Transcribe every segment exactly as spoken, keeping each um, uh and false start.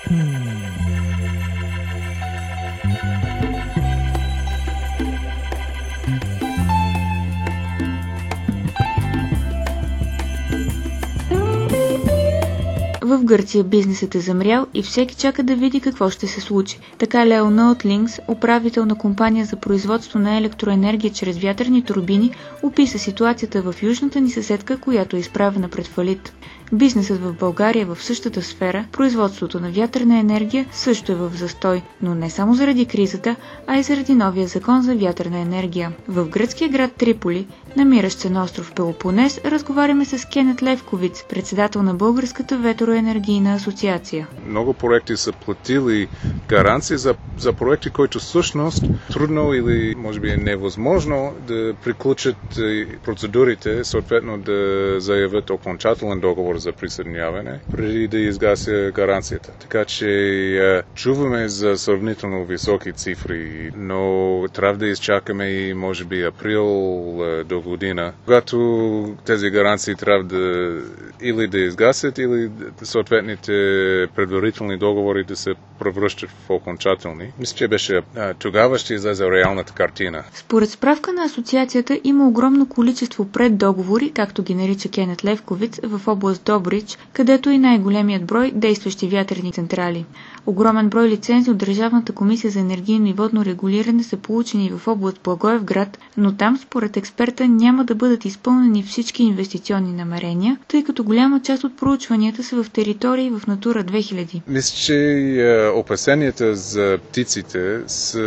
В Гърция бизнесът е замрял и всеки чака да види какво ще се случи. Така Леоналд Линкс, управител на компания за производство на електроенергия чрез вятърни турбини, описа ситуацията в южната ни съседка, която е изправена пред фалит. Бизнесът в България в същата сфера, производството на вятърна енергия, също е в застой, но не само заради кризата, а и заради новия закон за вятърна енергия. В гръцкия град Триполи, намиращ се на остров Пелопонес, разговаряме с Кенет Левковиц, председател на Българската ветроенергийна асоциация. Много проекти са платили гаранции за, за проекти, които всъщност трудно или може би е невъзможно да приключат процедурите, съответно да заявят окончателен договор за присъединяване, преди да изгася гаранцията. Така че чуваме за сравнително високи цифри, но трябва да изчакаме и може би април до година, когато тези гаранции трябва да или да изгасят, или съответните предварителни договори да се превръщат в окончателни. Мисля, че беше тогава ще излезе реалната картина. Според справка на асоциацията има огромно количество преддоговори, както ги нарича Кенет Левковиц, в област Добрич, където и най-големият брой действащи вятърни централи. Огромен брой лицензи от Държавната комисия за енергийно и водно регулиране са получени в област Благоевград, но там според експерта няма да бъдат изпълнени всички инвестиционни намерения, тъй като голяма част от проучванията са в територии в Натура две хиляди. Мисля, че опасенията за птиците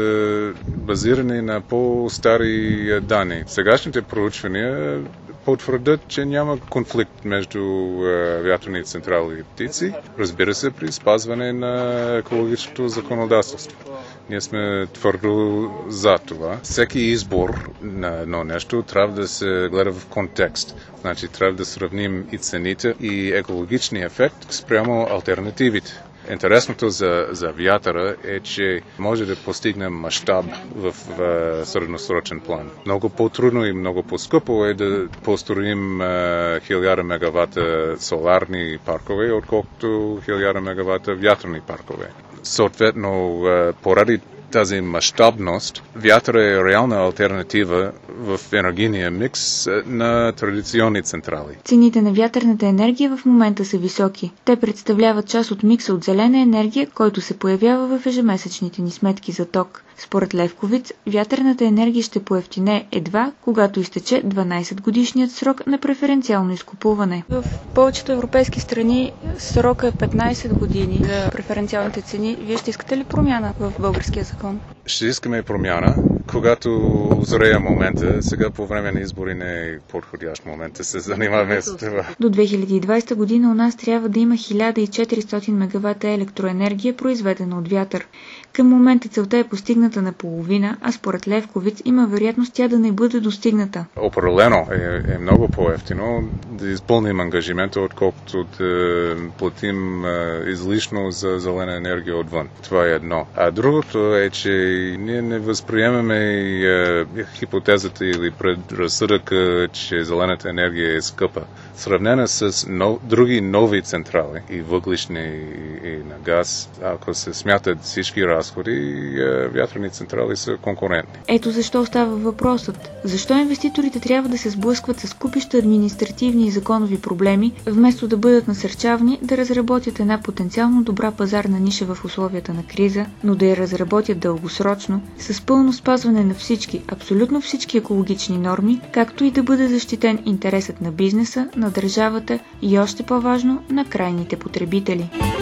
са базирани на по-стари данни. Сегашните проучвания потвърдят, че няма конфликт между вятърни централи и птици, разбира се, при спазване на екологичното законодателство. Ние сме твърдо за това. Всеки избор на едно нещо трябва да се гледа в контекст. Значи трябва да сравним и цените, и екологичния ефект спрямо алтернативите. Интересното за, за вятъра е, че може да постигнем мащаб в, в средносрочен план. Много по-трудно и много по-скъпо е да построим хиляда мегавата соларни паркове, отколкото хиляда мегавата вятърни паркове. Съответно, поради тази мащабност, вятъра е реална алтернатива в енергийния микс на традиционни централи. Цените на вятърната енергия в момента са високи. Те представляват част от микса от зелена енергия, който се появява в ежемесечните ни сметки за ток. Според Левковиц, вятърната енергия ще поевтине едва, когато изтече дванайсет годишният срок на преференциално изкупуване. В повечето европейски страни срока е петнайсет години за преференциалните цени. Вие ще искате ли промяна в българския закон? Ще искаме промяна, когато озрея момента. Сега по време на избори не е подходящ момент да се занимаваме с това. До две хиляди и двайсета година у нас трябва да има хиляда и четиристотин мегавата електроенергия, произведена от вятър. Към момента целта е постигната на половина, а според Левковиц има вероятност тя да не бъде достигната. Определено е, е много по-евтино да изпълним ангажимента, отколкото да платим е, излишно за зелена енергия отвън. Това е едно. А другото е, че ние не възприемаме е, хипотезата или предразсъдъка, че зелената енергия е скъпа. Сравнена с нов, други нови централи и въглишни и, и на газ, ако се смятат всички разходи, вятърни централи са конкурентни. Ето защо остава въпросът. Защо инвеститорите трябва да се сблъскват с купища административни и законови проблеми, вместо да бъдат насърчавани да разработят една потенциално добра пазарна ниша в условията на криза, но да я разработят дългосрочно, с пълно спазване на всички, абсолютно всички екологични норми, както и да бъде защитен интересът на бизнеса, на държавата и още по-важно на крайните потребители.